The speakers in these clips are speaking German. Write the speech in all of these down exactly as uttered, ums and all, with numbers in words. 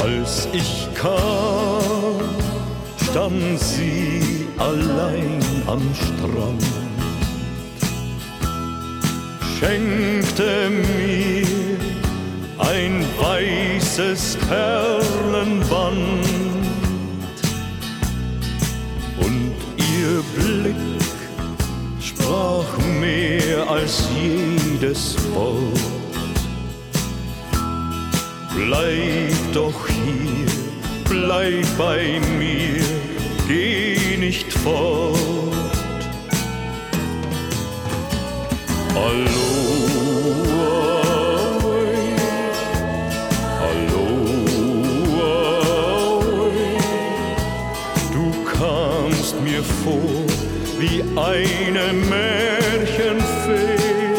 Als ich kam, stand sie allein am Strand, schenkte mir ein weißes Perlenband, und ihr Blick sprach mehr als jedes Wort. Bleib doch hier, bleib bei mir, geh nicht fort. Aloha, aloha, du kamst mir vor wie eine Märchenfee.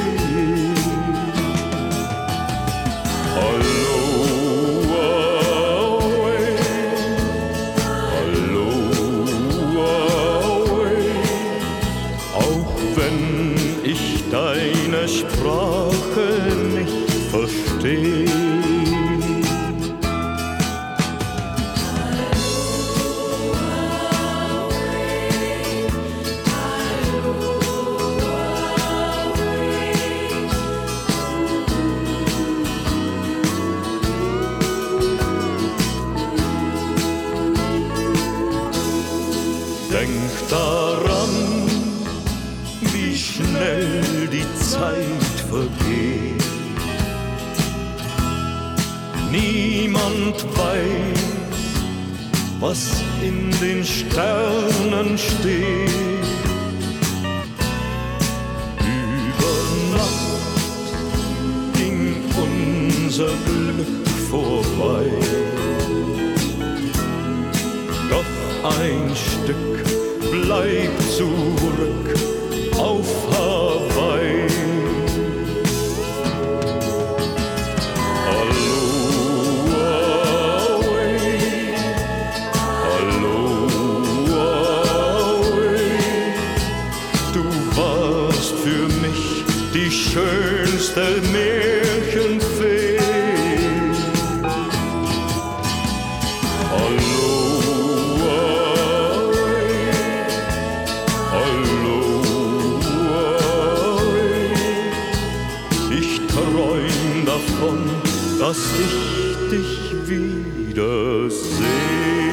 Deine Sprache nicht versteh. Denk daran, wie schnell die Zeit vergeht. Niemand weiß, was in den Sternen steht. Über Nacht ging unser Glück vorbei, doch ein Stück bleibt zurück auf Hawaii. Aloha, aloha, du warst für mich die schönste Märchenfee. Aloha, träum davon, dass ich dich wiedersehe.